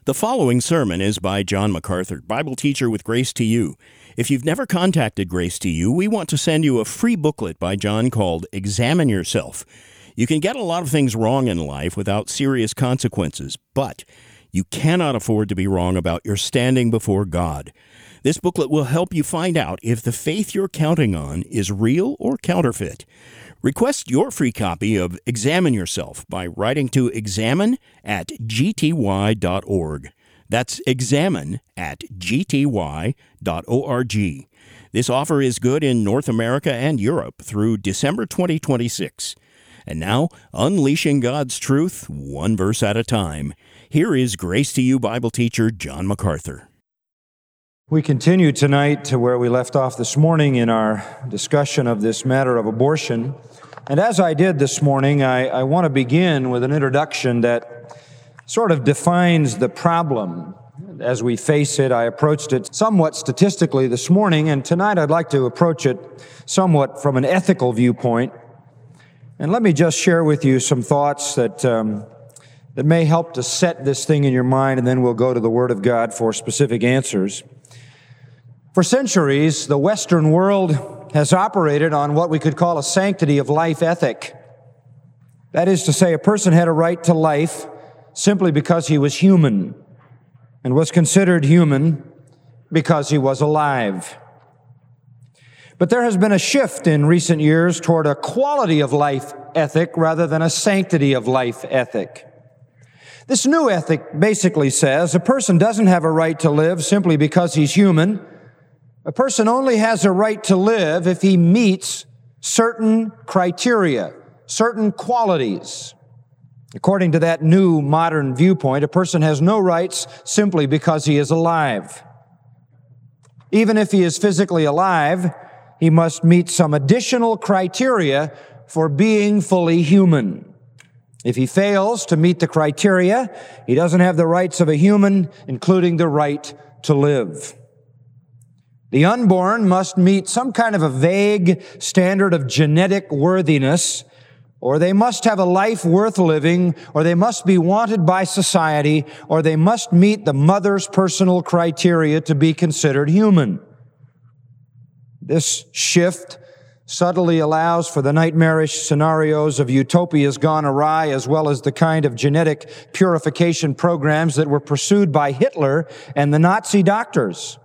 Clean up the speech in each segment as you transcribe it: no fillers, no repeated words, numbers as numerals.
The following sermon is by John MacArthur, Bible teacher with Grace to You. If you've never contacted Grace to You, we want to send you a free booklet by John called Examine Yourself. You can get a lot of things wrong in life without serious consequences, but you cannot afford to be wrong about your standing before God. This booklet will help you find out if the faith you're counting on is real or counterfeit. Request your free copy of Examine Yourself by writing to examine@gty.org. That's examine@gty.org. This offer is good in North America and Europe through December 2026. And now, unleashing God's truth, one verse at a time. Here is Grace to You Bible teacher John MacArthur. We continue tonight to where we left off this morning in our discussion of this matter of abortion. And as I did this morning, I want to begin with an introduction that sort of defines the problem. As we face it, I approached it somewhat statistically this morning, and tonight I'd like to approach it somewhat from an ethical viewpoint. And let me just share with you some thoughts that may help to set this thing in your mind, and then we'll go to the Word of God for specific answers. For centuries, the Western world has operated on what we could call a sanctity of life ethic. That is to say, a person had a right to life simply because he was human, and was considered human because he was alive. But there has been a shift in recent years toward a quality of life ethic rather than a sanctity of life ethic. This new ethic basically says a person doesn't have a right to live simply because he's human. A person only has a right to live if he meets certain criteria, certain qualities. According to that new modern viewpoint, a person has no rights simply because he is alive. Even if he is physically alive, he must meet some additional criteria for being fully human. If he fails to meet the criteria, he doesn't have the rights of a human, including the right to live. The unborn must meet some kind of a vague standard of genetic worthiness, or they must have a life worth living, or they must be wanted by society, or they must meet the mother's personal criteria to be considered human. This shift subtly allows for the nightmarish scenarios of utopias gone awry, as well as the kind of genetic purification programs that were pursued by Hitler and the Nazi doctors.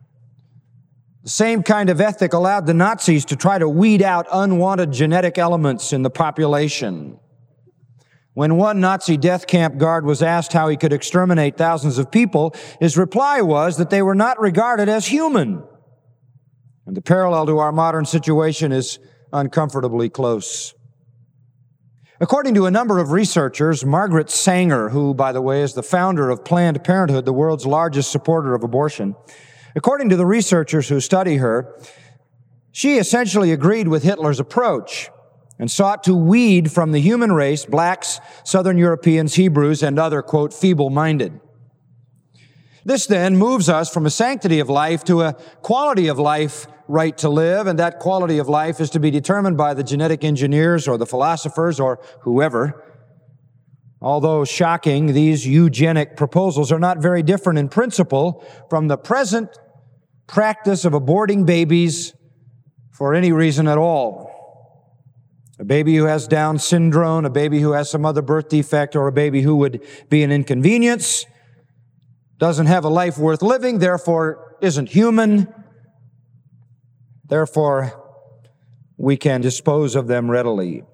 The same kind of ethic allowed the Nazis to try to weed out unwanted genetic elements in the population. When one Nazi death camp guard was asked how he could exterminate thousands of people, his reply was that they were not regarded as human. And the parallel to our modern situation is uncomfortably close. According to a number of researchers, Margaret Sanger, who, by the way, is the founder of Planned Parenthood, the world's largest supporter of abortion, according to the researchers who study her, she essentially agreed with Hitler's approach and sought to weed from the human race blacks, Southern Europeans, Hebrews, and other, quote, feeble-minded. This then moves us from a sanctity of life to a quality of life right to live, and that quality of life is to be determined by the genetic engineers or the philosophers or whoever. Although shocking, these eugenic proposals are not very different in principle from the present practice of aborting babies for any reason at all. A baby who has Down syndrome, a baby who has some other birth defect, or a baby who would be an inconvenience, doesn't have a life worth living, therefore isn't human, therefore we can dispose of them readily.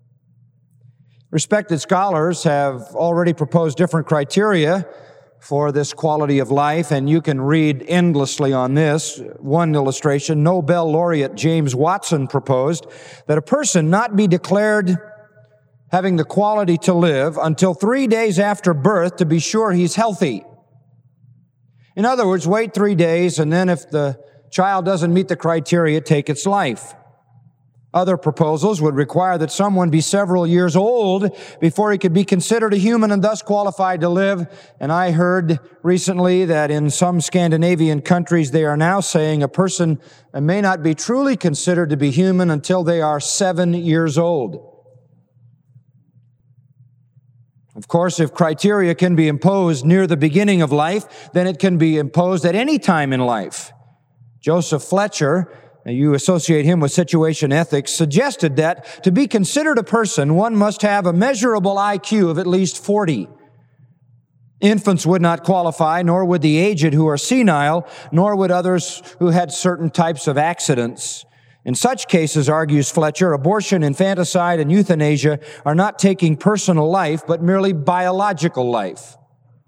Respected scholars have already proposed different criteria for this quality of life, and you can read endlessly on this. One illustration, Nobel laureate James Watson proposed that a person not be declared having the quality to live until 3 days after birth to be sure he's healthy. In other words, wait 3 days, and then if the child doesn't meet the criteria, take its life. Other proposals would require that someone be several years old before he could be considered a human and thus qualified to live. And I heard recently that in some Scandinavian countries, they are now saying a person may not be truly considered to be human until they are 7 years old. Of course, if criteria can be imposed near the beginning of life, then it can be imposed at any time in life. Joseph Fletcher, you associate him with situation ethics, suggested that to be considered a person, one must have a measurable IQ of at least 40. Infants would not qualify, nor would the aged who are senile, nor would others who had certain types of accidents. In such cases, argues Fletcher, abortion, infanticide, and euthanasia are not taking personal life, but merely biological life.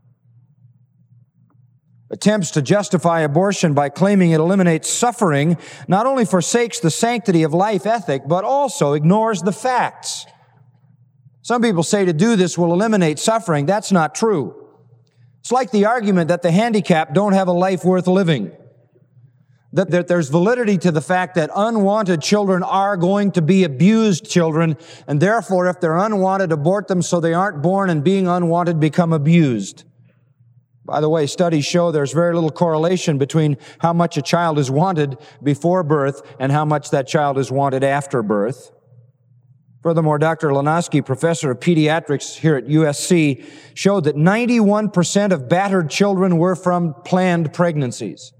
Attempts to justify abortion by claiming it eliminates suffering not only forsakes the sanctity of life ethic, but also ignores the facts. Some people say to do this will eliminate suffering. That's not true. It's like the argument that the handicapped don't have a life worth living. That there's validity to the fact that unwanted children are going to be abused children, and therefore, if they're unwanted, abort them so they aren't born and being unwanted become abused. By the way, studies show there's very little correlation between how much a child is wanted before birth and how much that child is wanted after birth. Furthermore, Dr. Lanoski, professor of pediatrics here at USC, showed that 91% of battered children were from planned pregnancies.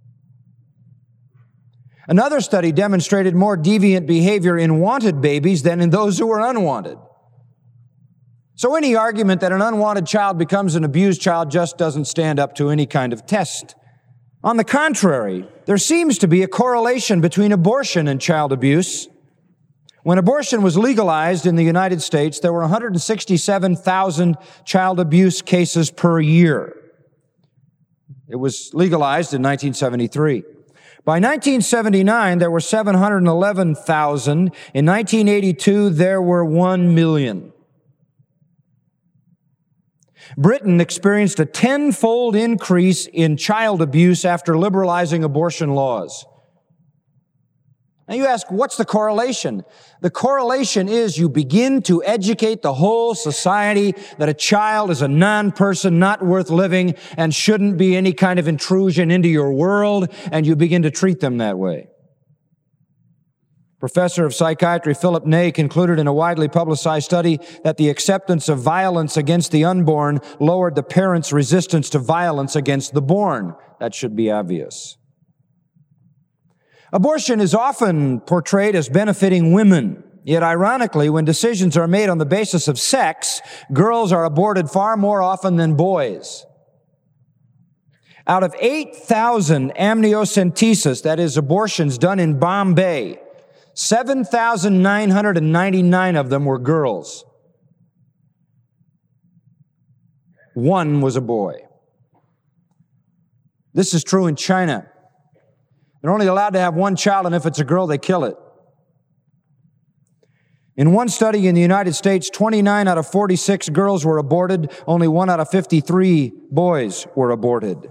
Another study demonstrated more deviant behavior in wanted babies than in those who were unwanted. So any argument that an unwanted child becomes an abused child just doesn't stand up to any kind of test. On the contrary, there seems to be a correlation between abortion and child abuse. When abortion was legalized in the United States, there were 167,000 child abuse cases per year. It was legalized in 1973. By 1979, there were 711,000. In 1982, there were 1 million. Britain experienced a 10-fold increase in child abuse after liberalizing abortion laws. Now you ask, what's the correlation? The correlation is you begin to educate the whole society that a child is a non-person, not worth living, and shouldn't be any kind of intrusion into your world, and you begin to treat them that way. Professor of psychiatry Philip Ney concluded in a widely publicized study that the acceptance of violence against the unborn lowered the parents' resistance to violence against the born. That should be obvious. Abortion is often portrayed as benefiting women. Yet ironically, when decisions are made on the basis of sex, girls are aborted far more often than boys. Out of 8,000 amniocentesis, that is abortions done in Bombay, 7,999 of them were girls. One was a boy. This is true in China. They're only allowed to have one child, and if it's a girl, they kill it. In one study in the United States, 29 out of 46 girls were aborted. Only 1 out of 53 boys were aborted.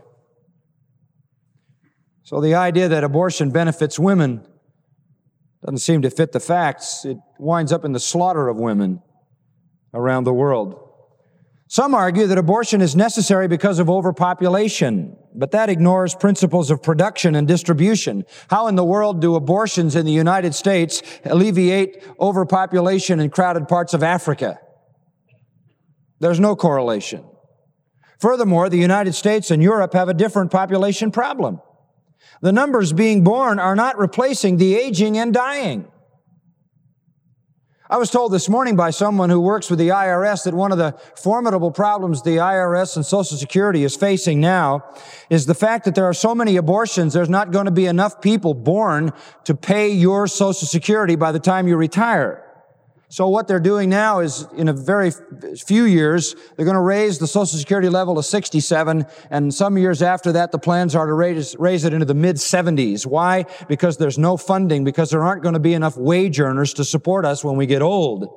So the idea that abortion benefits women doesn't seem to fit the facts. It winds up in the slaughter of women around the world. Some argue that abortion is necessary because of overpopulation, but that ignores principles of production and distribution. How in the world do abortions in the United States alleviate overpopulation in crowded parts of Africa? There's no correlation. Furthermore, the United States and Europe have a different population problem. The numbers being born are not replacing the aging and dying. I was told this morning by someone who works with the IRS that one of the formidable problems the IRS and Social Security is facing now is the fact that there are so many abortions, there's not going to be enough people born to pay your Social Security by the time you retire. So what they're doing now is, in a very few years, they're going to raise the Social Security level to 67, and some years after that, the plans are to raise it into the mid-70s. Why? Because there's no funding, because there aren't going to be enough wage earners to support us when we get old.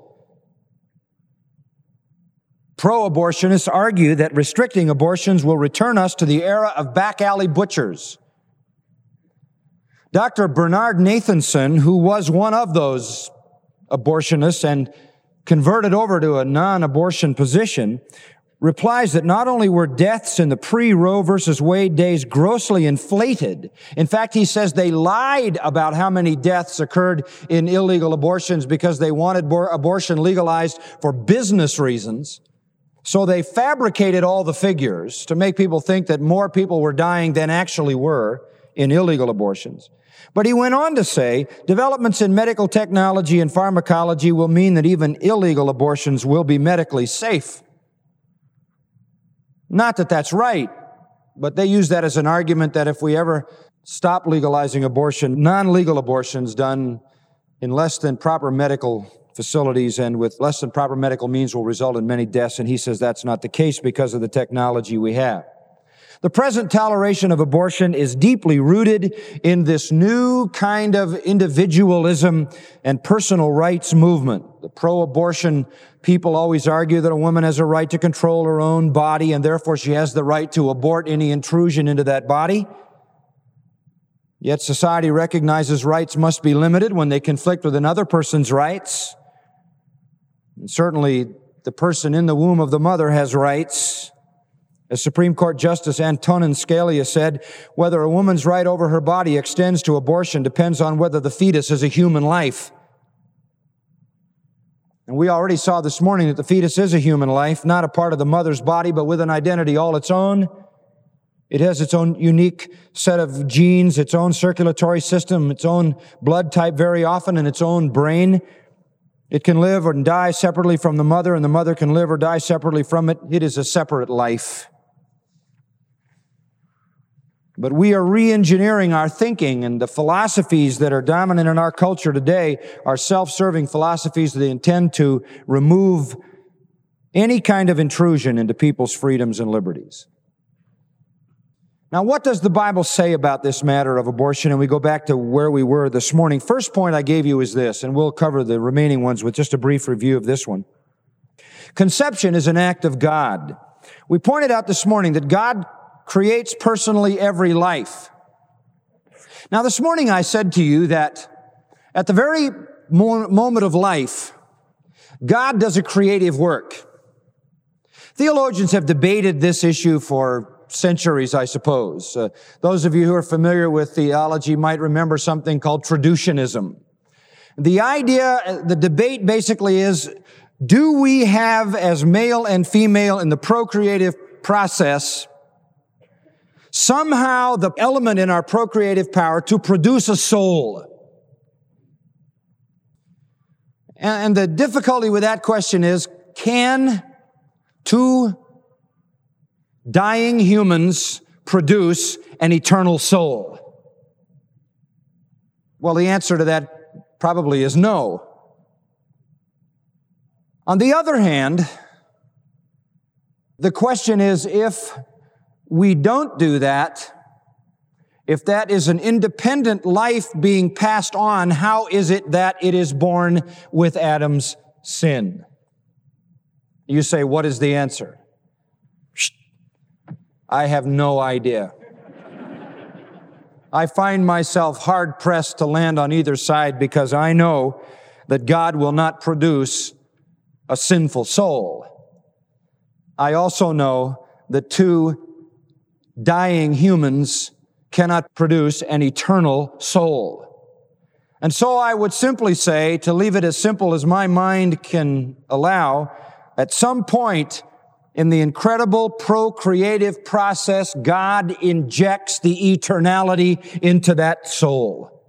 Pro-abortionists argue that restricting abortions will return us to the era of back-alley butchers. Dr. Bernard Nathanson, who was one of those abortionists and converted over to a non-abortion position, replies that not only were deaths in the pre-Roe versus Wade days grossly inflated, in fact, he says they lied about how many deaths occurred in illegal abortions because they wanted abortion legalized for business reasons. So they fabricated all the figures to make people think that more people were dying than actually were in illegal abortions. But he went on to say, developments in medical technology and pharmacology will mean that even illegal abortions will be medically safe. Not that that's right, but they use that as an argument that if we ever stop legalizing abortion, non-legal abortions done in less than proper medical facilities and with less than proper medical means will result in many deaths, and he says that's not the case because of the technology we have. The present toleration of abortion is deeply rooted in this new kind of individualism and personal rights movement. The pro-abortion people always argue that a woman has a right to control her own body and therefore she has the right to abort any intrusion into that body. Yet society recognizes rights must be limited when they conflict with another person's rights. And certainly the person in the womb of the mother has rights. As Supreme Court Justice Antonin Scalia said, whether a woman's right over her body extends to abortion depends on whether the fetus is a human life. And we already saw this morning that the fetus is a human life, not a part of the mother's body, but with an identity all its own. It has its own unique set of genes, its own circulatory system, its own blood type very often, and its own brain. It can live or die separately from the mother, and the mother can live or die separately from it. It is a separate life. But we are re-engineering our thinking, and the philosophies that are dominant in our culture today are self-serving philosophies that intend to remove any kind of intrusion into people's freedoms and liberties. Now, what does the Bible say about this matter of abortion? And we go back to where we were this morning. First point I gave you is this, and we'll cover the remaining ones with just a brief review of this one. Conception is an act of God. We pointed out this morning that God creates personally every life. Now, this morning I said to you that at the very moment of life, God does a creative work. Theologians have debated this issue for centuries, I suppose. Those of you who are familiar with theology might remember something called traducianism. The idea, the debate basically is, do we have as male and female in the procreative process somehow the element in our procreative power to produce a soul? And the difficulty with that question is, can two dying humans produce an eternal soul? Well, the answer to that probably is no. On the other hand, the question is, if we don't do that, if that is an independent life being passed on, how is it that it is born with Adam's sin? You say, what is the answer? I have no idea. I find myself hard-pressed to land on either side because I know that God will not produce a sinful soul. I also know that two dying humans cannot produce an eternal soul. And so I would simply say, to leave it as simple as my mind can allow, at some point in the incredible procreative process, God injects the eternality into that soul.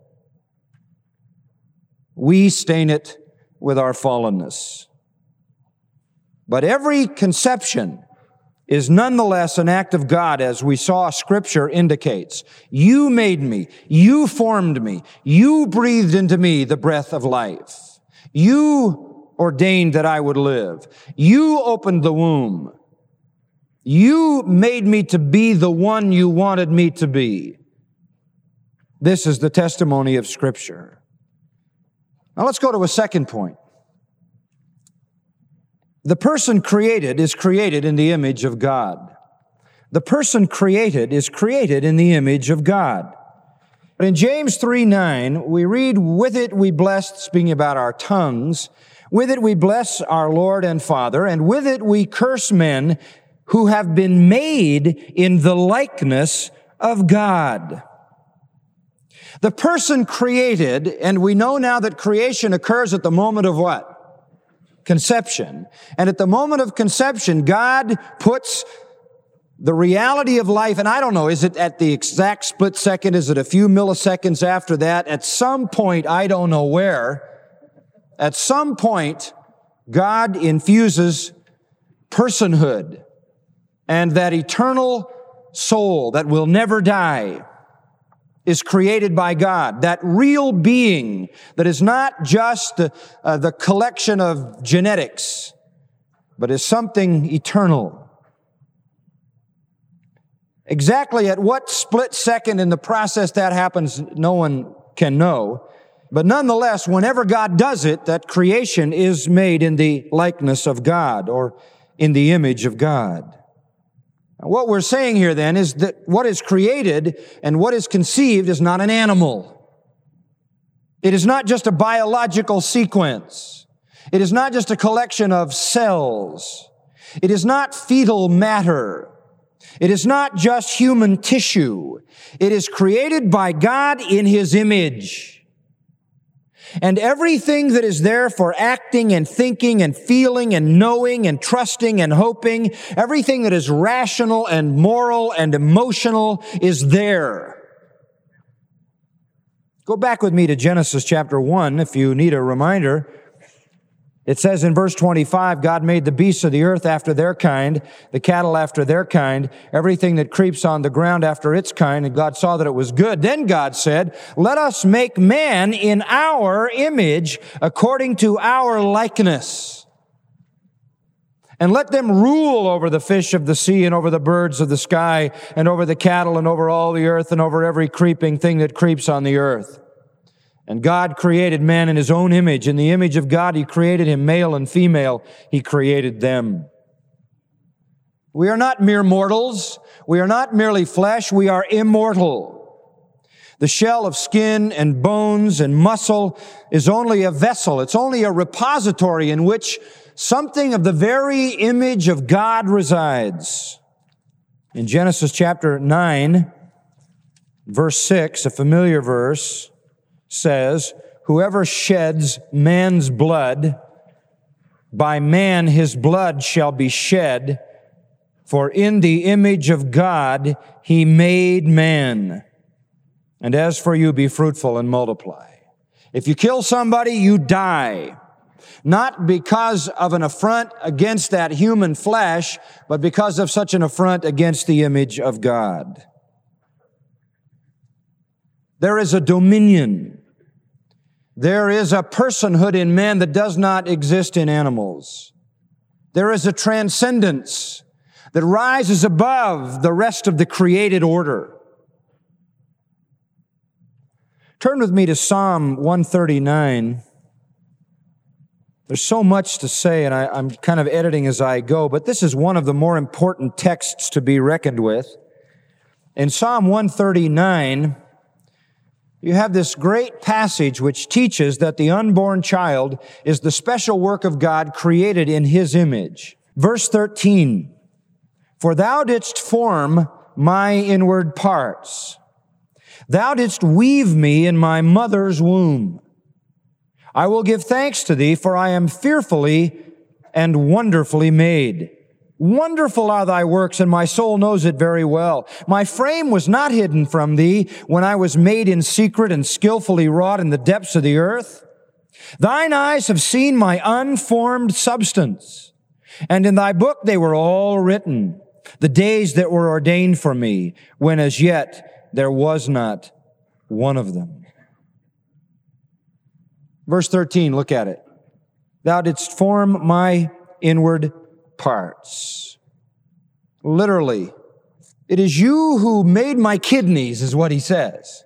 We stain it with our fallenness. But every conception is nonetheless an act of God, as we saw Scripture indicates. You made me. You formed me. You breathed into me the breath of life. You ordained that I would live. You opened the womb. You made me to be the one you wanted me to be. This is the testimony of Scripture. Now let's go to a second point. The person created is created in the image of God. The person created is created in the image of God. But in James 3:9, we read, with it we bless, speaking about our tongues, with it we bless our Lord and Father, and with it we curse men who have been made in the likeness of God. The person created, and we know now that creation occurs at the moment of what? conception. And at the moment of conception, God puts the reality of life, and I don't know, is it at the exact split second? Is it a few milliseconds after that? At some point, I don't know where, at some point, God infuses personhood and that eternal soul that will never die is created by God. That real being that is not just the collection of genetics, but is something eternal. Exactly at what split second in the process that happens, no one can know. But nonetheless, whenever God does it, that creation is made in the likeness of God or in the image of God. Now, what we're saying here then is that what is created and what is conceived is not an animal. It is not just a biological sequence. It is not just a collection of cells. It is not fetal matter. It is not just human tissue. It is created by God in His image. And everything that is there for acting and thinking and feeling and knowing and trusting and hoping, everything that is rational and moral and emotional is there. Go back with me to Genesis chapter 1 if you need a reminder. It says in verse 25, God made the beasts of the earth after their kind, the cattle after their kind, everything that creeps on the ground after its kind, and God saw that it was good. Then God said, let us make man in our image, according to our likeness. And let them rule over the fish of the sea and over the birds of the sky and over the cattle and over all the earth and over every creeping thing that creeps on the earth. And God created man in His own image. In the image of God, He created him, male and female. He created them. We are not mere mortals. We are not merely flesh. We are immortal. The shell of skin and bones and muscle is only a vessel. It's only a repository in which something of the very image of God resides. In Genesis chapter 9, verse 6, a familiar verse, says, whoever sheds man's blood, by man his blood shall be shed, for in the image of God He made man. And as for you, be fruitful and multiply. If you kill somebody, you die. Not because of an affront against that human flesh, but because of such an affront against the image of God. There is a dominion. There is a personhood in man that does not exist in animals. There is a transcendence that rises above the rest of the created order. Turn with me to Psalm 139. There's so much to say, and I'm kind of editing as I go, but this is one of the more important texts to be reckoned with. In Psalm 139, you have this great passage which teaches that the unborn child is the special work of God created in His image. Verse 13, for Thou didst form my inward parts. Thou didst weave me in my mother's womb. I will give thanks to Thee, for I am fearfully and wonderfully made. Wonderful are Thy works, and my soul knows it very well. My frame was not hidden from Thee when I was made in secret and skillfully wrought in the depths of the earth. Thine eyes have seen my unformed substance, and in Thy book they were all written, the days that were ordained for me, when as yet there was not one of them. Verse 13, look at it. Thou didst form my inward parts. Literally, it is You who made my kidneys, is what he says.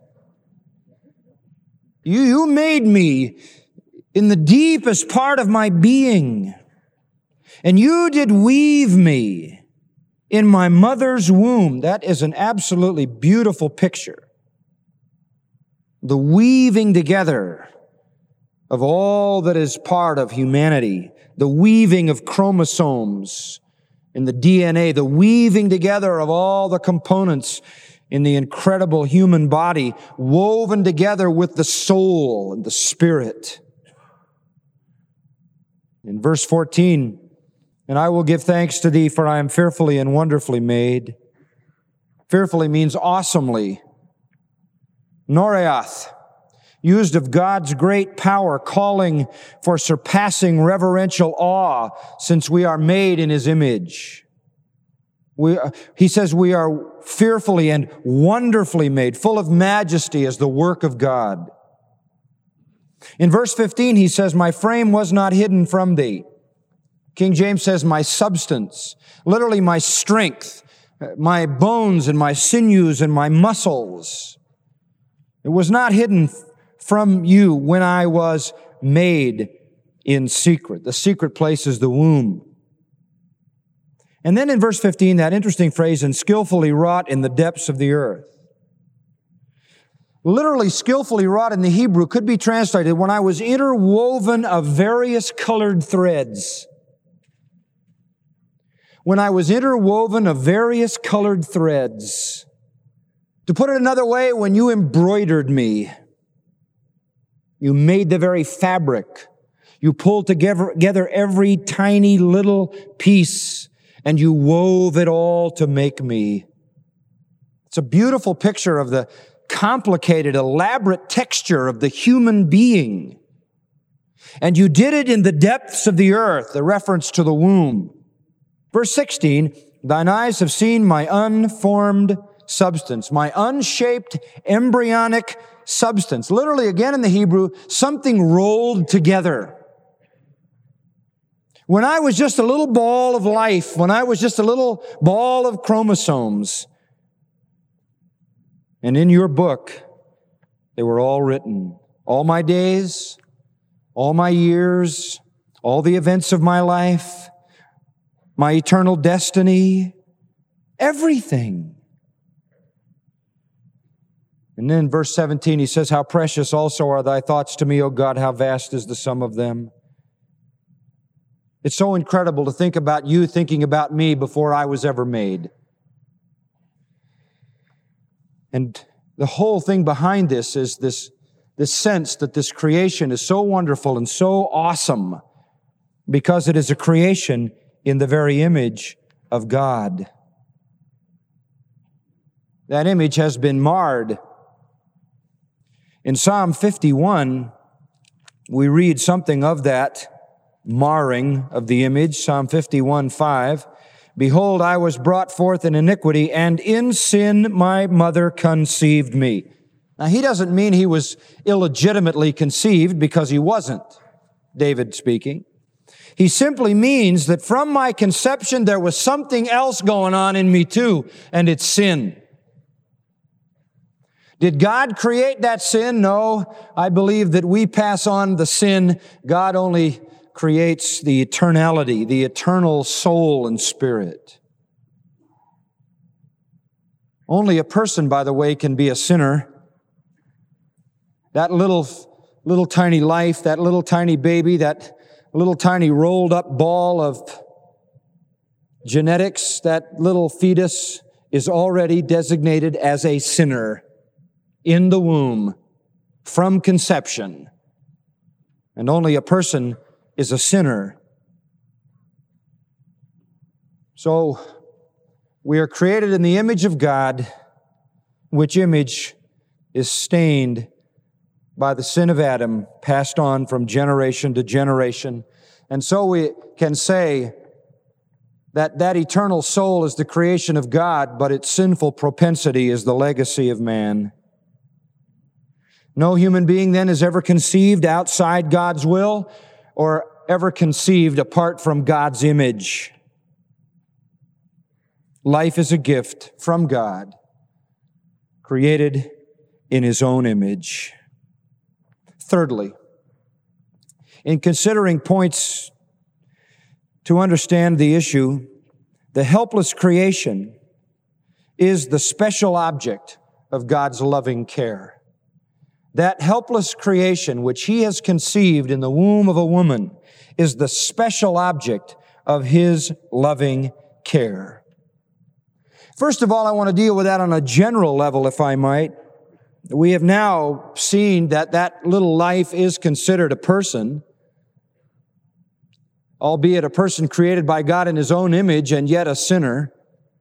You made me in the deepest part of my being, and You did weave me in my mother's womb. That is an absolutely beautiful picture. The weaving together of all that is part of humanity, the weaving of chromosomes in the DNA, the weaving together of all the components in the incredible human body, woven together with the soul and the spirit. In verse 14, and I will give thanks to thee, for I am fearfully and wonderfully made. Fearfully means awesomely. Noreath, used of God's great power, calling for surpassing reverential awe, since we are made in His image. He says we are fearfully and wonderfully made, full of majesty as the work of God. In verse 15, he says, my frame was not hidden from thee. King James says, my substance, literally my strength, my bones and my sinews and my muscles. It was not hidden from you when I was made in secret. The secret place is the womb. And then in verse 15, that interesting phrase, and skillfully wrought in the depths of the earth. Literally, skillfully wrought in the Hebrew could be translated, when I was interwoven of various colored threads. When I was interwoven of various colored threads. To put it another way, when you embroidered me, you made the very fabric. You pulled together every tiny little piece, and you wove it all to make me. It's a beautiful picture of the complicated, elaborate texture of the human being. And you did it in the depths of the earth, the reference to the womb. Verse 16, thine eyes have seen my unformed substance, my unshaped embryonic substance. Literally, again in the Hebrew, something rolled together. When I was just a little ball of life, when I was just a little ball of chromosomes, and in your book, they were all written. All my days, all my years, all the events of my life, my eternal destiny, everything. And then in verse 17, he says, how precious also are thy thoughts to me, O God, how vast is the sum of them. It's so incredible to think about you thinking about me before I was ever made. And the whole thing behind this is this sense that this creation is so wonderful and so awesome because it is a creation in the very image of God. That image has been marred. In Psalm 51, we read something of that marring of the image. Psalm 51:5. Behold, I was brought forth in iniquity, and in sin my mother conceived me. Now, he doesn't mean he was illegitimately conceived, because he wasn't, David speaking. He simply means that from my conception there was something else going on in me too, and it's sin. Did God create that sin? No. I believe that we pass on the sin. God only creates the eternality, the eternal soul and spirit. Only a person, by the way, can be a sinner. That little tiny life, that little tiny baby, that little tiny rolled up ball of genetics, that little fetus is already designated as a sinner in the womb from conception. And only a person is a sinner. So we are created in the image of God, which image is stained by the sin of Adam, passed on from generation to generation. And so we can say that that eternal soul is the creation of God, but its sinful propensity is the legacy of man. No human being then is ever conceived outside God's will or ever conceived apart from God's image. Life is a gift from God, created in His own image. Thirdly, in considering points to understand the issue, the helpless creation is the special object of God's loving care. That helpless creation which He has conceived in the womb of a woman is the special object of His loving care. First of all, I want to deal with that on a general level, if I might. We have now seen that that little life is considered a person. albeit a person created by God in His own image and yet a sinner,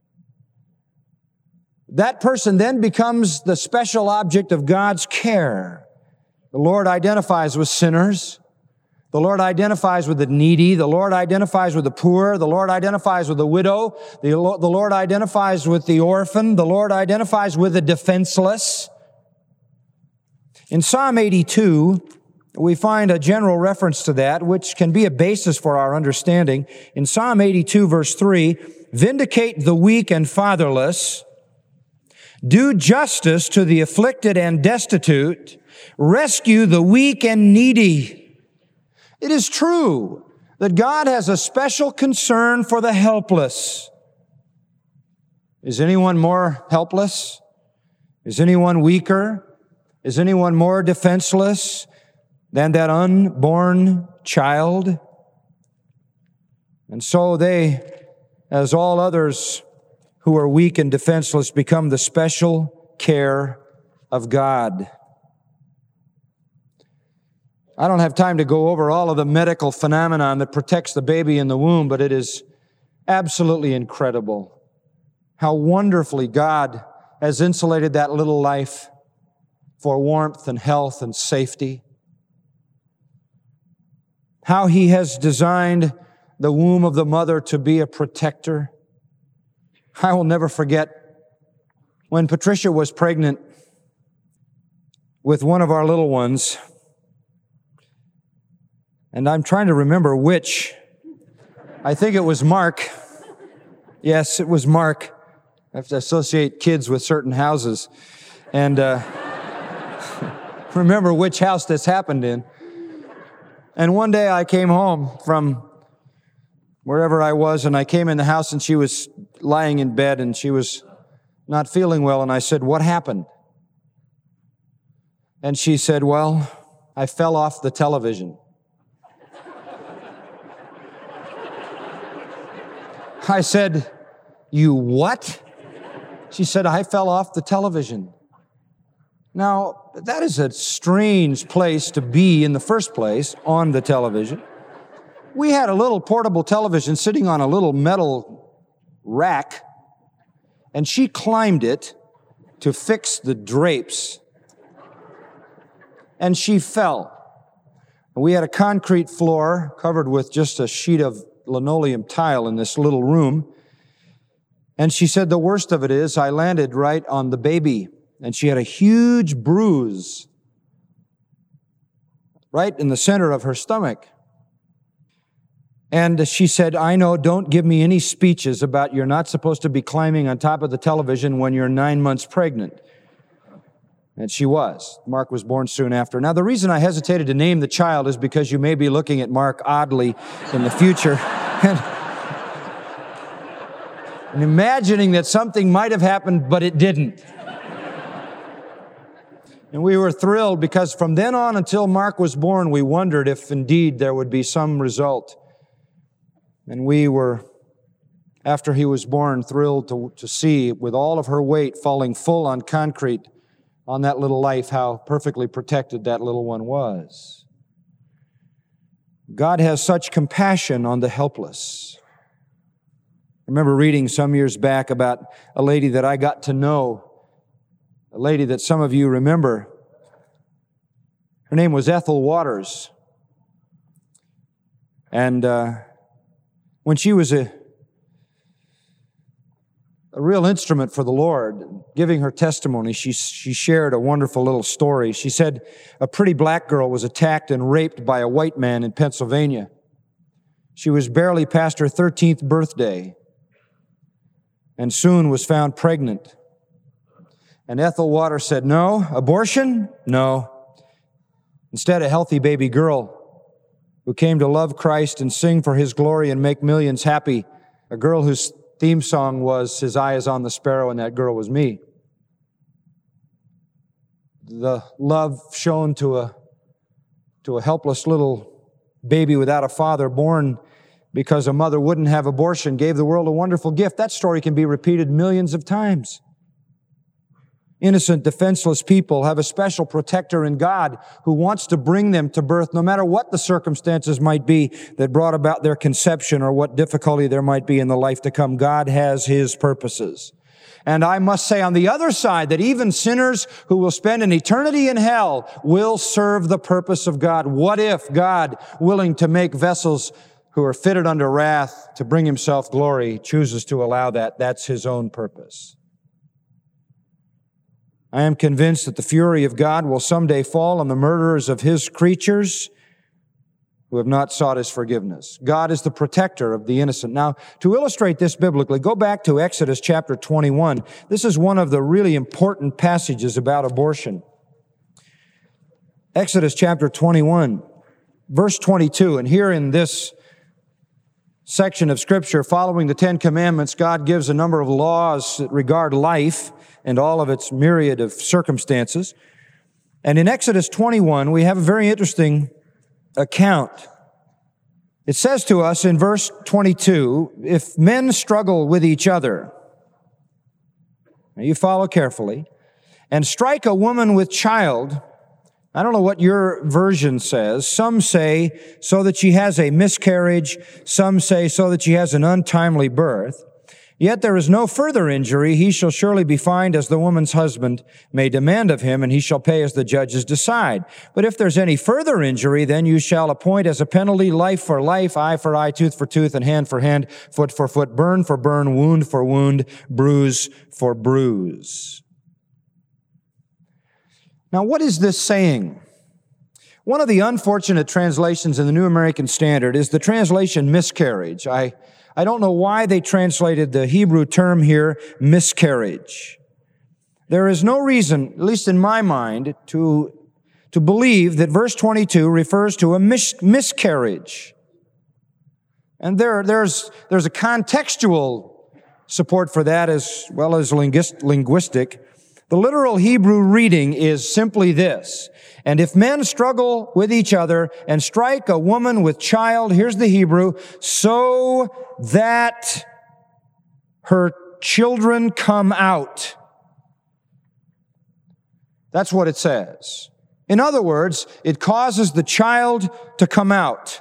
that person then becomes the special object of God's care. The Lord identifies with sinners. The Lord identifies with the needy. The Lord identifies with the poor. The Lord identifies with the widow. The Lord identifies with the orphan. The Lord identifies with the defenseless. In Psalm 82, we find a general reference to that, which can be a basis for our understanding. In Psalm 82, verse 3, vindicate the weak and fatherless, do justice to the afflicted and destitute, rescue the weak and needy. It is true that God has a special concern for the helpless. Is anyone more helpless? Is anyone weaker? Is anyone more defenseless than that unborn child? And so they, as all others who are weak and defenseless, become the special care of God. I don't have time to go over all of the medical phenomenon that protects the baby in the womb, but it is absolutely incredible how wonderfully God has insulated that little life for warmth and health and safety. How He has designed the womb of the mother to be a protector. I will never forget when Patricia was pregnant with one of our little ones, and I'm trying to remember which. I think it was Mark. Yes, it was Mark. I have to associate kids with certain houses. And remember which house this happened in. And one day I came home from wherever I was, and I came in the house, and she was lying in bed, and she was not feeling well, and I said, "What happened?" And she said, "Well, I fell off the television." I said, "You what?" She said, "I fell off the television." Now, that is a strange place to be in the first place, on the television. We had a little portable television sitting on a little metal rack, and she climbed it to fix the drapes, and she fell. We had a concrete floor covered with just a sheet of linoleum tile in this little room, and she said the worst of it is I landed right on the baby, and she had a huge bruise right in the center of her stomach. And she said, "I know, don't give me any speeches about you're not supposed to be climbing on top of the television when you're 9 months pregnant." And she was. Mark was born soon after. Now, the reason I hesitated to name the child is because you may be looking at Mark oddly in the future and imagining that something might have happened, but it didn't. And we were thrilled because from then on until Mark was born, we wondered if indeed there would be some result. And we were, after he was born, thrilled to see, with all of her weight falling full on concrete on that little life, how perfectly protected that little one was. God has such compassion on the helpless. I remember reading some years back about a lady that I got to know, a lady that some of you remember. Her name was Ethel Waters. And when she was a real instrument for the Lord, giving her testimony, she shared a wonderful little story. She said a pretty black girl was attacked and raped by a white man in Pennsylvania. She was barely past her 13th birthday and soon was found pregnant. And Ethel Waters said, "No. Abortion? No. Instead, a healthy baby girl who came to love Christ and sing for His glory and make millions happy. A girl whose theme song was, 'His eye is on the sparrow,' and that girl was me." The love shown to a helpless little baby without a father, born because a mother wouldn't have abortion, gave the world a wonderful gift. That story can be repeated millions of times. Innocent, defenseless people have a special protector in God who wants to bring them to birth, no matter what the circumstances might be that brought about their conception or what difficulty there might be in the life to come. God has His purposes. And I must say on the other side that even sinners who will spend an eternity in hell will serve the purpose of God. What if God, willing to make vessels who are fitted unto wrath to bring Himself glory, chooses to allow that? That's His own purpose. I am convinced that the fury of God will someday fall on the murderers of His creatures who have not sought His forgiveness. God is the protector of the innocent. Now, to illustrate this biblically, go back to Exodus chapter 21. This is one of the really important passages about abortion. Exodus chapter 21, verse 22. And here in this section of Scripture, following the Ten Commandments, God gives a number of laws that regard life and all of its myriad of circumstances. And in Exodus 21, we have a very interesting account. It says to us in verse 22, if men struggle with each other, now you follow carefully, and strike a woman with child, I don't know what your version says. Some say so that she has a miscarriage. Some say so that she has an untimely birth. Yet there is no further injury. He shall surely be fined as the woman's husband may demand of him, and he shall pay as the judges decide. But if there's any further injury, then you shall appoint as a penalty life for life, eye for eye, tooth for tooth, and hand for hand, foot for foot, burn for burn, wound for wound, bruise for bruise. Now, what is this saying? One of the unfortunate translations in the New American Standard is the translation miscarriage. I don't know why they translated the Hebrew term here, miscarriage. There is no reason, at least in my mind, to believe that verse 22 refers to a miscarriage. And there's a contextual support for that as well as linguistic. The literal Hebrew reading is simply this: and if men struggle with each other and strike a woman with child, here's the Hebrew, so that her children come out. That's what it says. In other words, it causes the child to come out.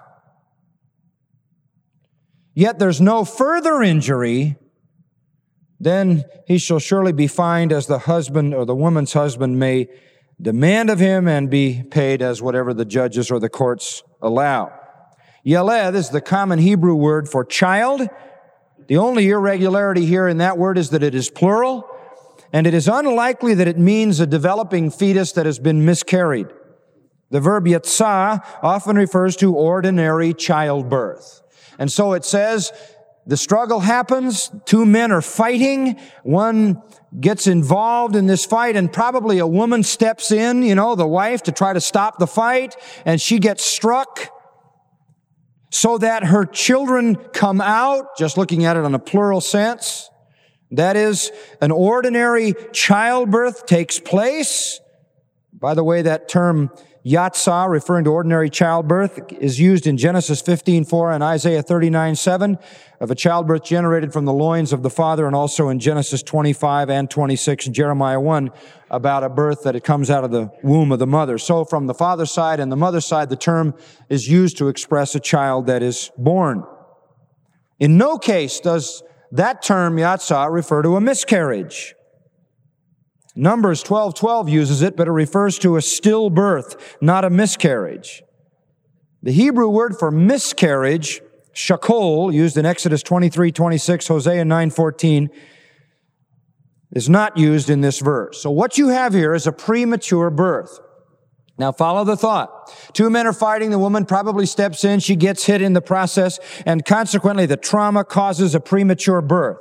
Yet there's no further injury, then he shall surely be fined as the husband or the woman's husband may demand of him, and be paid as whatever the judges or the courts allow. Yeled is the common Hebrew word for child. The only irregularity here in that word is that it is plural, and it is unlikely that it means a developing fetus that has been miscarried. The verb yatzah often refers to ordinary childbirth. And so it says, the struggle happens, two men are fighting, one gets involved in this fight, and probably a woman steps in, the wife, to try to stop the fight, and she gets struck so that her children come out, just looking at it in a plural sense. That is, an ordinary childbirth takes place. By the way, that term yatzah, referring to ordinary childbirth, is used in Genesis 15:4 and Isaiah 39:7 of a childbirth generated from the loins of the father, and also in Genesis 25 and 26 and Jeremiah 1 about a birth that it comes out of the womb of the mother. So from the father's side and the mother's side, the term is used to express a child that is born. In no case does that term yatzah refer to a miscarriage. Numbers 12:12 uses it, but it refers to a stillbirth, not a miscarriage. The Hebrew word for miscarriage, shakol, used in Exodus 23:26, Hosea 9:14, is not used in this verse. So what you have here is a premature birth. Now follow the thought. Two men are fighting, the woman probably steps in, she gets hit in the process, and consequently the trauma causes a premature birth.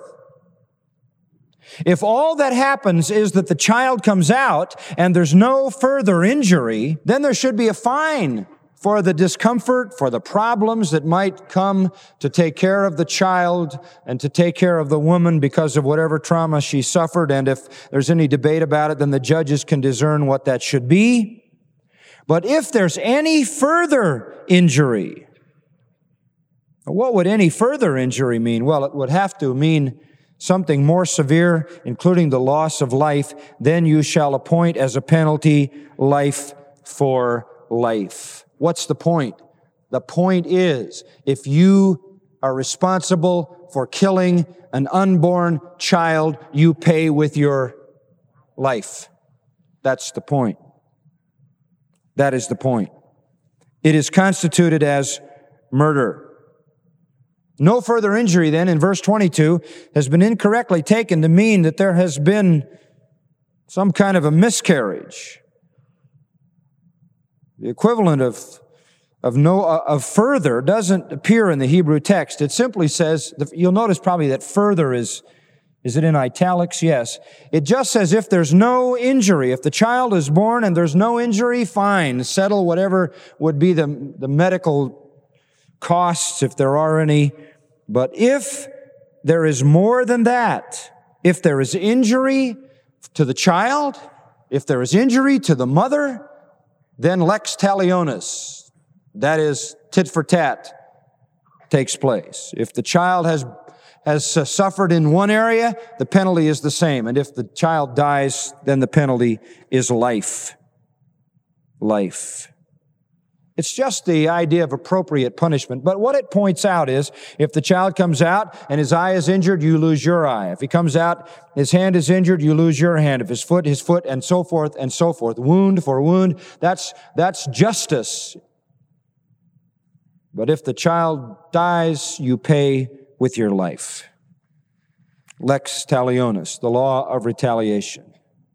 If all that happens is that the child comes out and there's no further injury, then there should be a fine for the discomfort, for the problems that might come to take care of the child and to take care of the woman because of whatever trauma she suffered. And if there's any debate about it, then the judges can discern what that should be. But if there's any further injury, what would any further injury mean? Well, it would have to mean something more severe, including the loss of life, then you shall appoint as a penalty life for life. What's the point? The point is, if you are responsible for killing an unborn child, you pay with your life. That's the point. That is the point. It is constituted as murder. No further injury, then, in verse 22, has been incorrectly taken to mean that there has been some kind of a miscarriage. The equivalent of further doesn't appear in the Hebrew text. It simply says, you'll notice probably that further is it in italics? Yes. It just says if there's no injury, if the child is born and there's no injury, fine, settle whatever would be the medical costs, if there are any. But if there is more than that, if there is injury to the child, if there is injury to the mother, then lex talionis, that is tit for tat, takes place. If the child has suffered in one area, the penalty is the same. And if the child dies, then the penalty is life. Life. It's just the idea of appropriate punishment. But what it points out is, if the child comes out and his eye is injured, you lose your eye. If he comes out, his hand is injured, you lose your hand. If his foot, and so forth, and so forth. Wound for wound, that's justice. But if the child dies, you pay with your life. Lex talionis, the law of retaliation.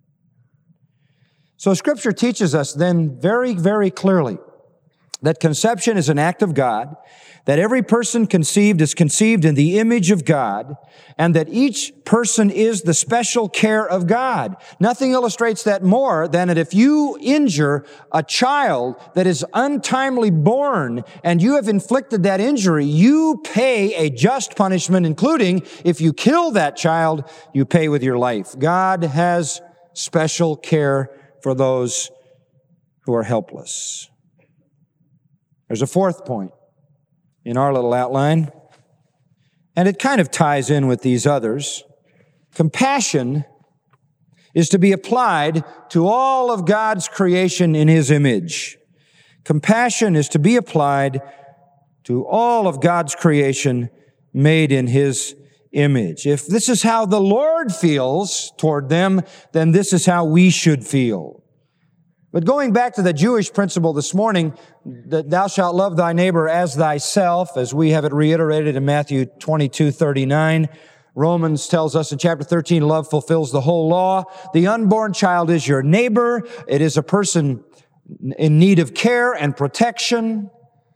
So Scripture teaches us then very, very clearly that conception is an act of God, that every person conceived is conceived in the image of God, and that each person is the special care of God. Nothing illustrates that more than that if you injure a child that is untimely born and you have inflicted that injury, you pay a just punishment, including if you kill that child, you pay with your life. God has special care for those who are helpless. There's a fourth point in our little outline, and it kind of ties in with these others. Compassion is to be applied to all of God's creation in His image. Compassion is to be applied to all of God's creation made in His image. If this is how the Lord feels toward them, then this is how we should feel. But going back to the Jewish principle this morning, that thou shalt love thy neighbor as thyself, as we have it reiterated in Matthew 22:39. Romans tells us in chapter 13, love fulfills the whole law. The unborn child is your neighbor. It is a person in need of care and protection.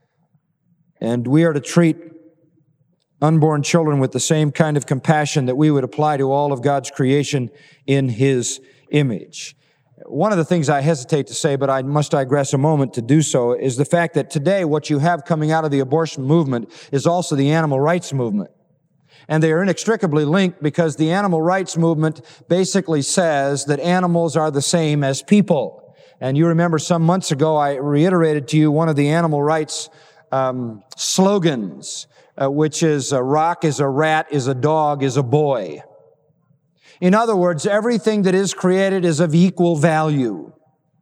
And we are to treat unborn children with the same kind of compassion that we would apply to all of God's creation in His image. One of the things I hesitate to say, but I must digress a moment to do so, is the fact that today what you have coming out of the abortion movement is also the animal rights movement. And they are inextricably linked because the animal rights movement basically says that animals are the same as people. And you remember some months ago I reiterated to you one of the animal rights slogans, which is a rock is a rat, is a dog, is a boy. In other words, everything that is created is of equal value.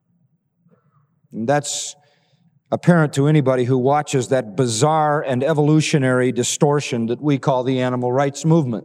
And that's apparent to anybody who watches that bizarre and evolutionary distortion that we call the animal rights movement.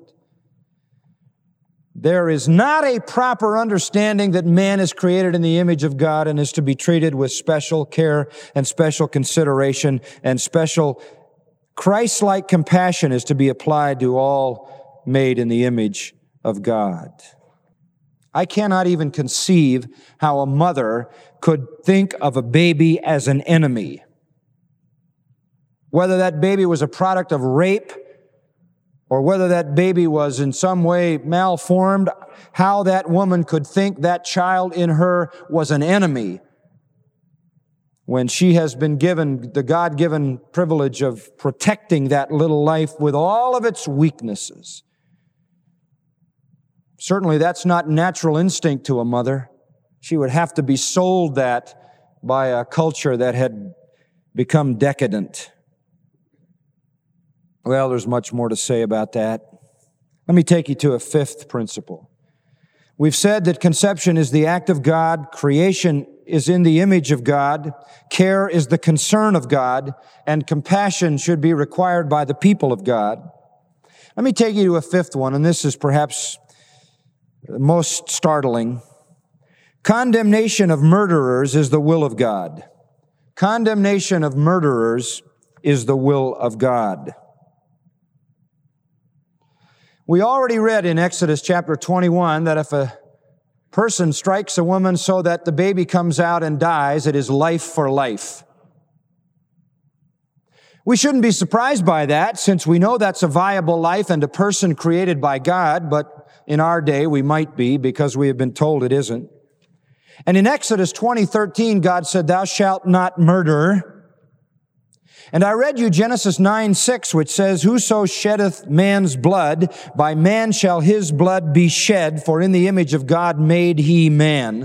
There is not a proper understanding that man is created in the image of God and is to be treated with special care and special consideration, and special Christ-like compassion is to be applied to all made in the image of God. I cannot even conceive how a mother could think of a baby as an enemy. Whether that baby was a product of rape or whether that baby was in some way malformed, how that woman could think that child in her was an enemy when she has been given the God-given privilege of protecting that little life with all of its weaknesses. Certainly that's not natural instinct to a mother. She would have to be sold that by a culture that had become decadent. Well, there's much more to say about that. Let me take you to a fifth principle. We've said that conception is the act of God, creation is in the image of God, care is the concern of God, and compassion should be required by the people of God. Let me take you to a fifth one, and this is perhaps the most startling. Condemnation of murderers is the will of God. Condemnation of murderers is the will of God. We already read in Exodus chapter 21 that if a person strikes a woman so that the baby comes out and dies, it is life for life. We shouldn't be surprised by that, since we know that's a viable life and a person created by God, but in our day we might be, because we have been told it isn't. And in Exodus 20:13, God said, "Thou shalt not murder." And I read you Genesis 9:6, which says, "Whoso sheddeth man's blood, by man shall his blood be shed, for in the image of God made he man."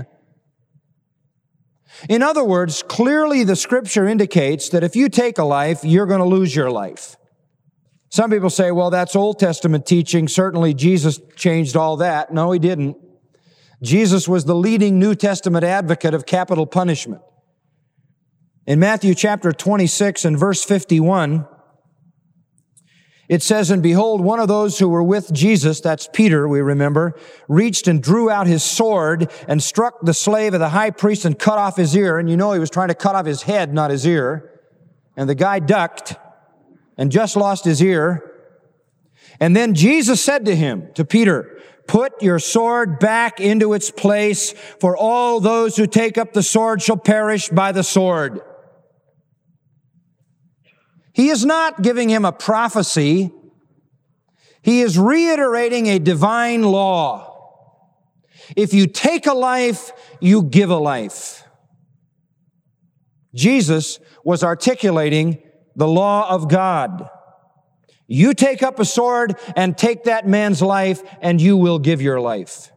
In other words, clearly the Scripture indicates that if you take a life, you're going to lose your life. Some people say, well, that's Old Testament teaching. Certainly Jesus changed all that. No, he didn't. Jesus was the leading New Testament advocate of capital punishment. In Matthew chapter 26 and verse 51, it says, "And behold, one of those who were with Jesus," that's Peter, we remember, "reached and drew out his sword and struck the slave of the high priest and cut off his ear." And you know he was trying to cut off his head, not his ear. And the guy ducked and just lost his ear. And then Jesus said to him, to Peter, "Put your sword back into its place, for all those who take up the sword shall perish by the sword." He is not giving him a prophecy. He is reiterating a divine law. If you take a life, you give a life. Jesus was articulating the law of God. You take up a sword and take that man's life, and you will give your life.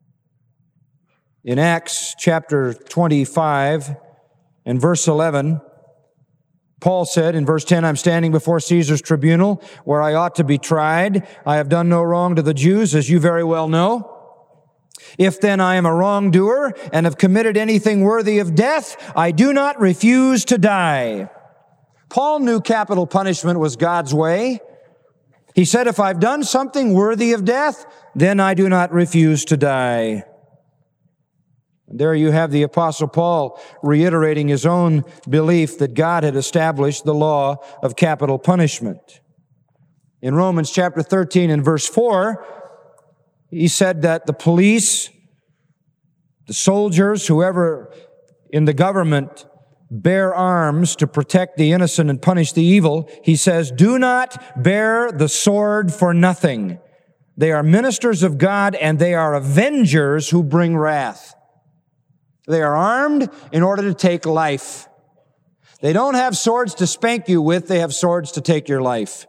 In Acts chapter 25 and verse 11, Paul said in verse 10, "I'm standing before Caesar's tribunal, where I ought to be tried. I have done no wrong to the Jews, as you very well know. If then I am a wrongdoer and have committed anything worthy of death, I do not refuse to die." Paul knew capital punishment was God's way. He said, if I've done something worthy of death, then I do not refuse to die. There you have the Apostle Paul reiterating his own belief that God had established the law of capital punishment. In Romans chapter 13 and verse 4, he said that the police, the soldiers, whoever in the government bear arms to protect the innocent and punish the evil, he says, "Do not bear the sword for nothing. They are ministers of God, and they are avengers who bring wrath." They are armed in order to take life. They don't have swords to spank you with, they have swords to take your life.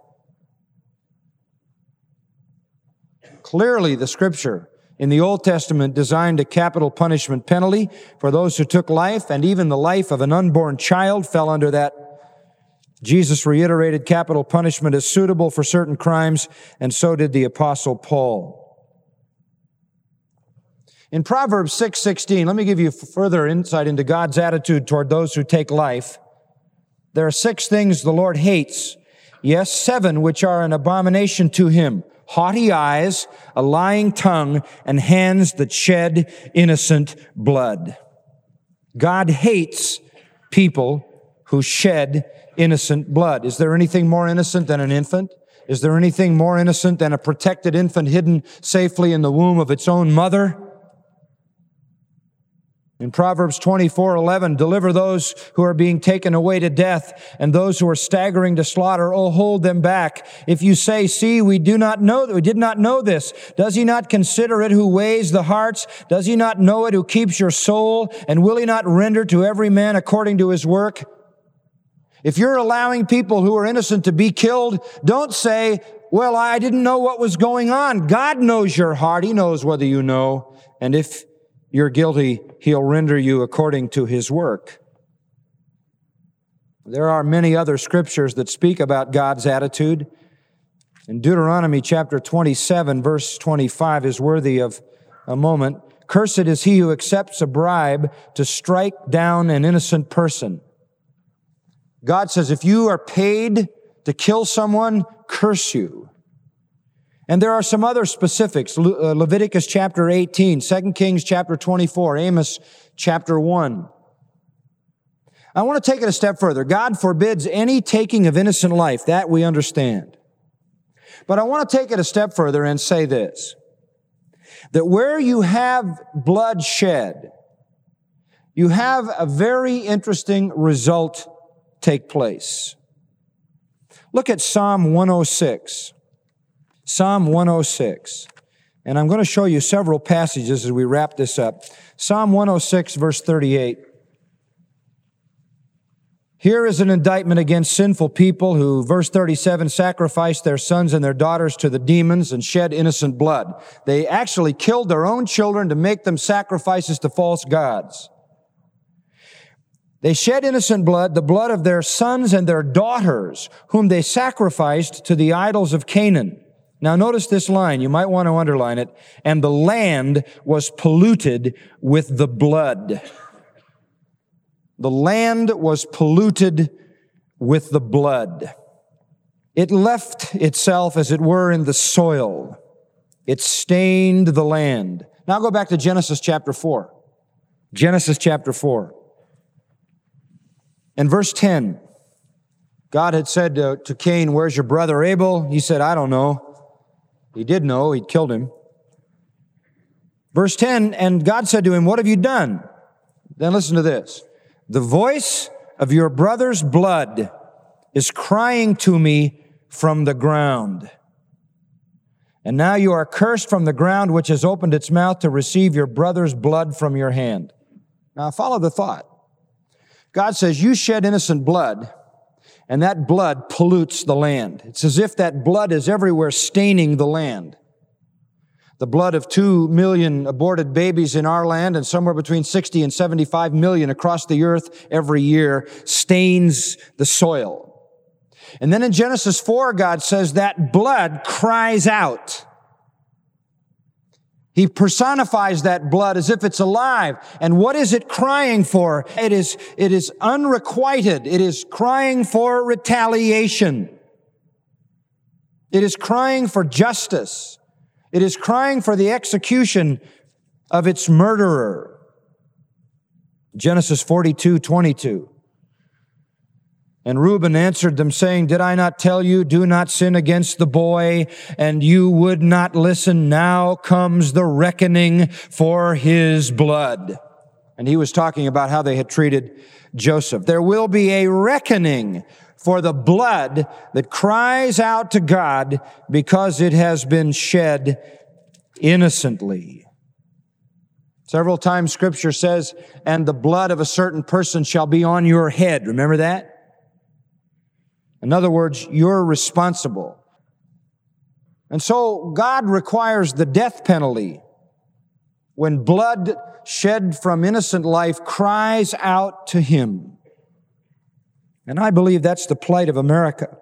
Clearly, the Scripture in the Old Testament designed a capital punishment penalty for those who took life, and even the life of an unborn child fell under that. Jesus reiterated capital punishment as suitable for certain crimes, and so did the Apostle Paul. In Proverbs 6:16, let me give you further insight into God's attitude toward those who take life. There are 6 things the Lord hates, yes, 7 which are an abomination to him: haughty eyes, a lying tongue, and hands that shed innocent blood. God hates people who shed innocent blood. Is there anything more innocent than an infant? Is there anything more innocent than a protected infant hidden safely in the womb of its own mother? In Proverbs 24:11, "Deliver those who are being taken away to death, and those who are staggering to slaughter, oh, hold them back. If you say, see, we did not know this. Does he not consider it who weighs the hearts? Does he not know it who keeps your soul? And will he not render to every man according to his work?" If you're allowing people who are innocent to be killed, don't say, well, I didn't know what was going on. God knows your heart. He knows whether you know. And if you're guilty, he'll render you according to his work. There are many other scriptures that speak about God's attitude. In Deuteronomy chapter 27, verse 25 is worthy of a moment. Cursed is he who accepts a bribe to strike down an innocent person. God says, if you are paid to kill someone, curse you. And there are some other specifics. Leviticus chapter 18, 2 Kings chapter 24, Amos chapter 1. I want to take it a step further. God forbids any taking of innocent life. That we understand. But I want to take it a step further and say this, that where you have blood shed, you have a very interesting result take place. Look at Psalm 106. Psalm 106. And I'm going to show you several passages as we wrap this up. Psalm 106, verse 38. Here is an indictment against sinful people who, verse 37, sacrificed their sons and their daughters to the demons and shed innocent blood. They actually killed their own children to make them sacrifices to false gods. They shed innocent blood, the blood of their sons and their daughters, whom they sacrificed to the idols of Canaan. Now notice this line, you might want to underline it. And the land was polluted with the blood. The land was polluted with the blood. It left itself, as it were, in the soil. It stained the land. Now go back to Genesis chapter 4. Genesis chapter 4. And verse 10, God had said to Cain, where's your brother Abel? He said, I don't know. He did know, he'd killed him. Verse 10, and God said to him, what have you done? Then listen to this. The voice of your brother's blood is crying to me from the ground. And now you are cursed from the ground, which has opened its mouth to receive your brother's blood from your hand. Now follow the thought. God says, you shed innocent blood, and that blood pollutes the land. It's as if that blood is everywhere staining the land. The blood of 2 million aborted babies in our land and somewhere between 60 and 75 million across the earth every year stains the soil. And then in Genesis 4, God says that blood cries out. He personifies that blood as if it's alive. And what is it crying for? It is unrequited. It is crying for retaliation. It is crying for justice. It is crying for the execution of its murderer. Genesis 42:22. And Reuben answered them, saying, did I not tell you, do not sin against the boy? And you would not listen. Now comes the reckoning for his blood. And he was talking about how they had treated Joseph. There will be a reckoning for the blood that cries out to God because it has been shed innocently. Several times Scripture says, and the blood of a certain person shall be on your head. Remember that? In other words, you're responsible. And so God requires the death penalty when blood shed from innocent life cries out to Him. And I believe that's the plight of America.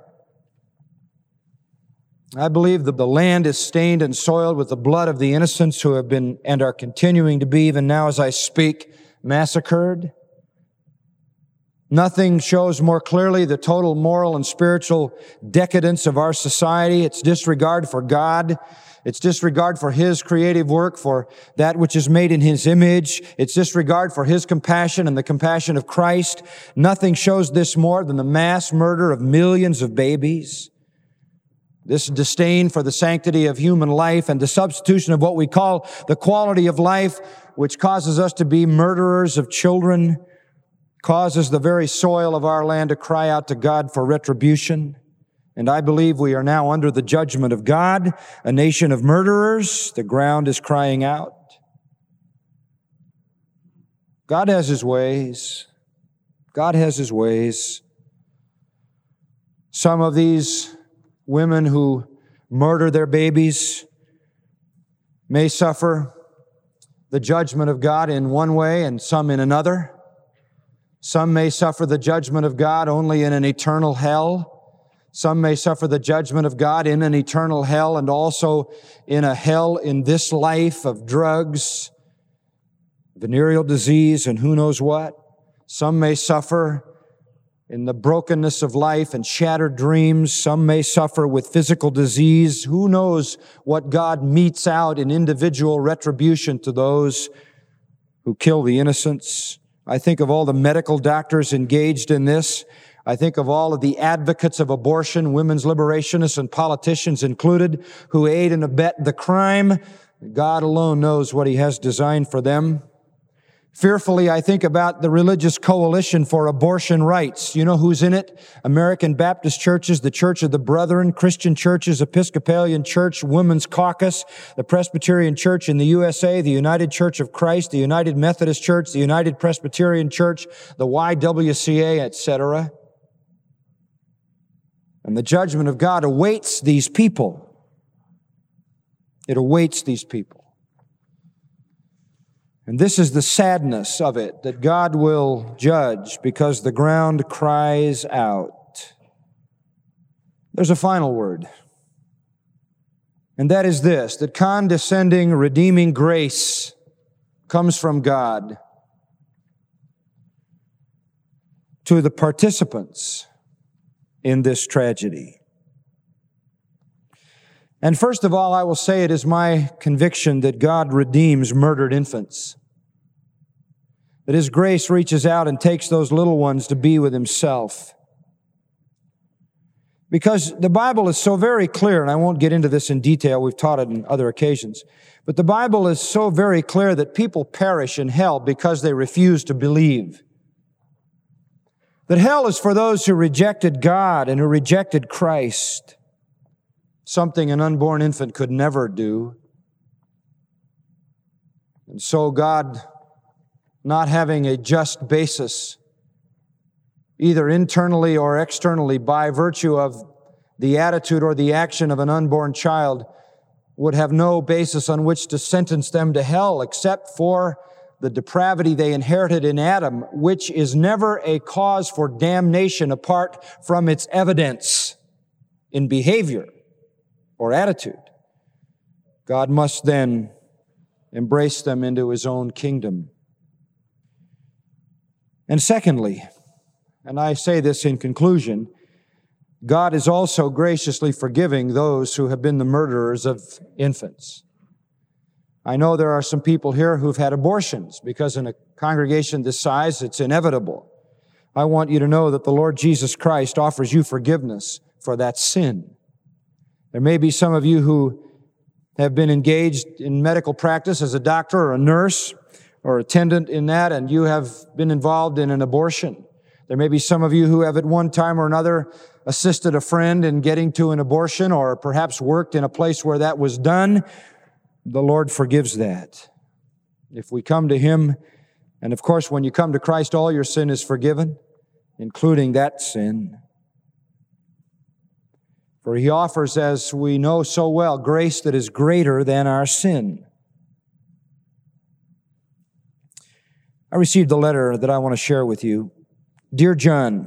I believe that the land is stained and soiled with the blood of the innocents who have been and are continuing to be, even now as I speak, massacred. Nothing shows more clearly the total moral and spiritual decadence of our society. It's disregard for God. It's disregard for His creative work, for that which is made in His image. It's disregard for His compassion and the compassion of Christ. Nothing shows this more than the mass murder of millions of babies. This disdain for the sanctity of human life and the substitution of what we call the quality of life, which causes us to be murderers of children, causes the very soil of our land to cry out to God for retribution. And I believe we are now under the judgment of God, a nation of murderers. The ground is crying out. God has His ways. God has His ways. Some of these women who murder their babies may suffer the judgment of God in one way and some in another. Some may suffer the judgment of God only in an eternal hell. Some may suffer the judgment of God in an eternal hell and also in a hell in this life of drugs, venereal disease, and who knows what. Some may suffer in the brokenness of life and shattered dreams. Some may suffer with physical disease. Who knows what God metes out in individual retribution to those who kill the innocents. I think of all the medical doctors engaged in this. I think of all of the advocates of abortion, women's liberationists and politicians included, who aid and abet the crime. God alone knows what He has designed for them. Fearfully, I think about the religious coalition for abortion rights. You know who's in it? American Baptist churches, the Church of the Brethren, Christian churches, Episcopalian Church, Women's Caucus, the Presbyterian Church in the USA, the United Church of Christ, the United Methodist Church, the United Presbyterian Church, the YWCA, etc. And the judgment of God awaits these people. It awaits these people. And this is the sadness of it, that God will judge because the ground cries out. There's a final word. And that is this, that condescending, redeeming grace comes from God to the participants in this tragedy. And first of all, I will say it is my conviction that God redeems murdered infants. That His grace reaches out and takes those little ones to be with Himself. Because the Bible is so very clear, and I won't get into this in detail, we've taught it on other occasions, but the Bible is so very clear that people perish in hell because they refuse to believe. That hell is for those who rejected God and who rejected Christ. Something an unborn infant could never do. And so God, not having a just basis, either internally or externally, by virtue of the attitude or the action of an unborn child, would have no basis on which to sentence them to hell except for the depravity they inherited in Adam, which is never a cause for damnation apart from its evidence in behavior or attitude. God must then embrace them into His own kingdom. And secondly, and I say this in conclusion, God is also graciously forgiving those who have been the murderers of infants. I know there are some people here who've had abortions because in a congregation this size, it's inevitable. I want you to know that the Lord Jesus Christ offers you forgiveness for that sin. There may be some of you who have been engaged in medical practice as a doctor or a nurse or attendant in that, and you have been involved in an abortion. There may be some of you who have at one time or another assisted a friend in getting to an abortion or perhaps worked in a place where that was done. The Lord forgives that. If we come to Him, and of course when you come to Christ, all your sin is forgiven, including that sin. For He offers, as we know so well, grace that is greater than our sin. I received a letter that I want to share with you. Dear John,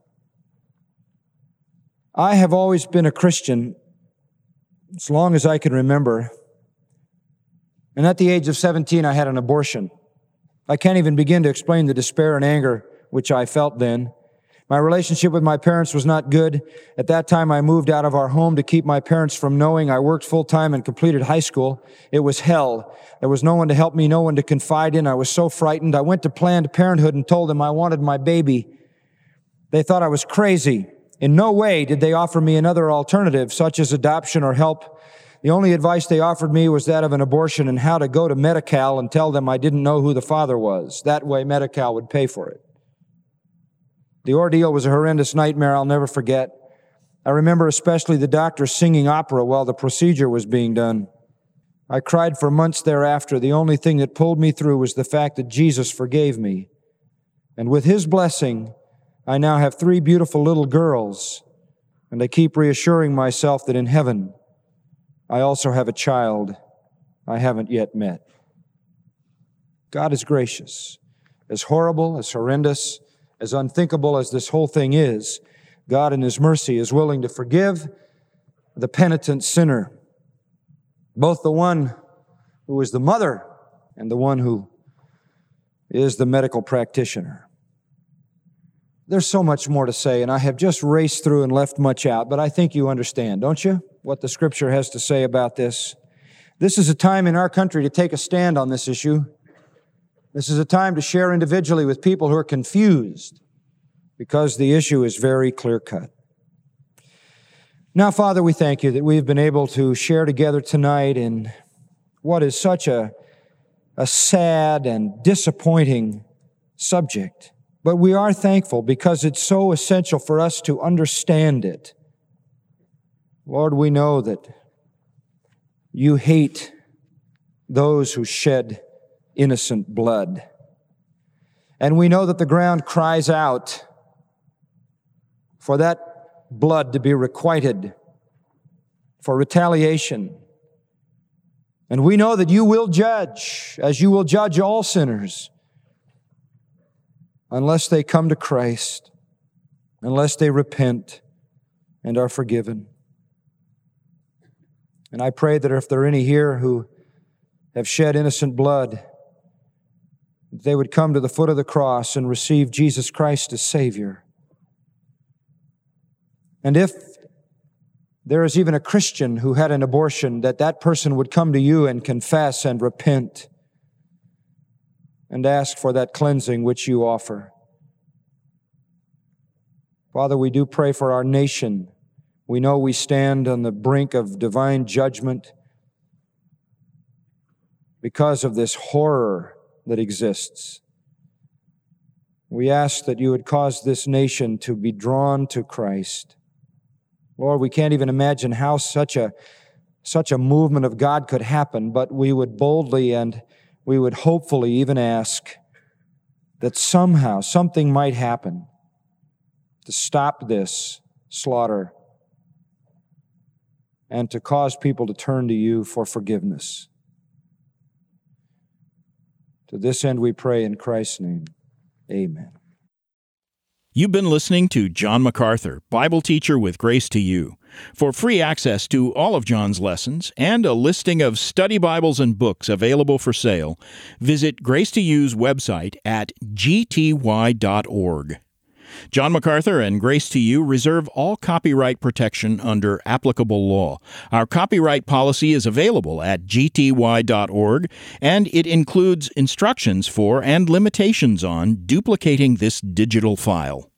I have always been a Christian as long as I can remember. And at the age of 17, I had an abortion. I can't even begin to explain the despair and anger which I felt then. My relationship with my parents was not good. At that time, I moved out of our home to keep my parents from knowing. I worked full-time and completed high school. It was hell. There was no one to help me, no one to confide in. I was so frightened. I went to Planned Parenthood and told them I wanted my baby. They thought I was crazy. In no way did they offer me another alternative, such as adoption or help. The only advice they offered me was that of an abortion and how to go to Medi-Cal and tell them I didn't know who the father was. That way, Medi-Cal would pay for it. The ordeal was a horrendous nightmare I'll never forget. I remember especially the doctor singing opera while the procedure was being done. I cried for months thereafter. The only thing that pulled me through was the fact that Jesus forgave me. And with His blessing, I now have 3 beautiful little girls, and I keep reassuring myself that in heaven, I also have a child I haven't yet met. God is gracious. As horrible, as horrendous, as unthinkable as this whole thing is, God in His mercy is willing to forgive the penitent sinner, both the one who is the mother and the one who is the medical practitioner. There's so much more to say, and I have just raced through and left much out, but I think you understand, don't you, what the Scripture has to say about this? This is a time in our country to take a stand on this issue. This is a time to share individually with people who are confused because the issue is very clear-cut. Now, Father, we thank you that we've been able to share together tonight in what is such a sad and disappointing subject. But we are thankful because it's so essential for us to understand it. Lord, we know that you hate those who shed innocent blood. And we know that the ground cries out for that blood to be requited, for retaliation. And we know that you will judge, as you will judge all sinners, unless they come to Christ, unless they repent and are forgiven. And I pray that if there are any here who have shed innocent blood, they would come to the foot of the cross and receive Jesus Christ as Savior. And if there is even a Christian who had an abortion, that person would come to you and confess and repent and ask for that cleansing which you offer. Father, we do pray for our nation. We know we stand on the brink of divine judgment because of this horror that exists. We ask that you would cause this nation to be drawn to Christ. Lord, we can't even imagine how such a movement of God could happen, but we would boldly and we would hopefully even ask that somehow something might happen to stop this slaughter and to cause people to turn to you for forgiveness. To this end we pray in Christ's name. Amen. You've been listening to John MacArthur, Bible teacher with Grace to You. For free access to all of John's lessons and a listing of study Bibles and books available for sale, visit Grace to You's website at gty.org. John MacArthur and Grace to You reserve all copyright protection under applicable law. Our copyright policy is available at gty.org, and it includes instructions for and limitations on duplicating this digital file.